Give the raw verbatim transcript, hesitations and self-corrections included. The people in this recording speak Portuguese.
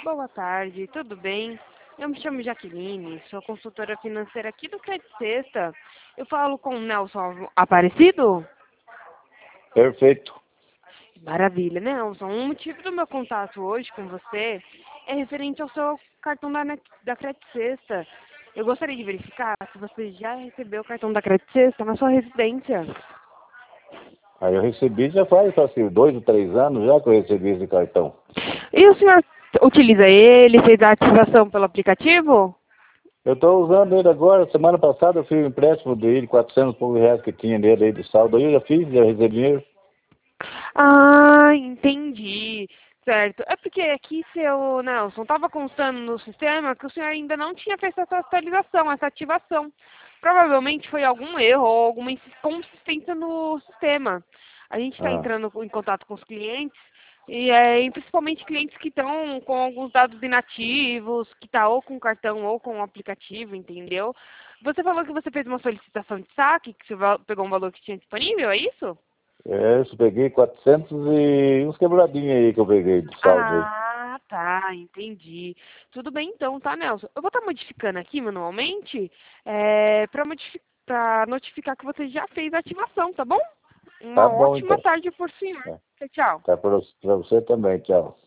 Boa tarde, tudo bem? Eu me chamo Jaqueline, sou consultora financeira aqui do Credit Sexta. Eu falo com o Nelson Aparecido? Perfeito. Maravilha, Nelson. O motivo do meu contato hoje com você é referente ao seu cartão da, Ne- da Credit Sexta. Eu gostaria de verificar se você já recebeu o cartão da Credit Sexta na sua residência. Aí eu recebi já faz assim, dois ou três anos já que eu recebi esse cartão. E o senhor utiliza ele, fez a ativação pelo aplicativo? Eu estou usando ele agora, semana passada eu fiz um empréstimo dele, quatrocentos e poucos reais que tinha nele aí de saldo. Aí eu já fiz, já recebi dinheiro. Ah, entendi. Certo. É porque aqui, seu Nelson, estava constando no sistema que o senhor ainda não tinha feito essa atualização, essa ativação. Provavelmente foi algum erro ou alguma inconsistência no sistema. A gente está Ah, entrando em contato com os clientes, e é, e principalmente clientes que estão com alguns dados inativos, que está ou com cartão ou com o aplicativo, entendeu? Você falou que você fez uma solicitação de saque, que você va- pegou um valor que tinha disponível, é isso? é, isso, peguei quatrocentos e uns quebradinhos aí que eu peguei de saldo aí. Ah, tá, entendi. Tudo bem então, tá, Nelson? Eu vou estar modificando aqui manualmente é, para notificar que você já fez a ativação, tá bom? Tá Uma bom ótima então. tarde por senhor. É, Tchau, tchau. tá para você também, tchau.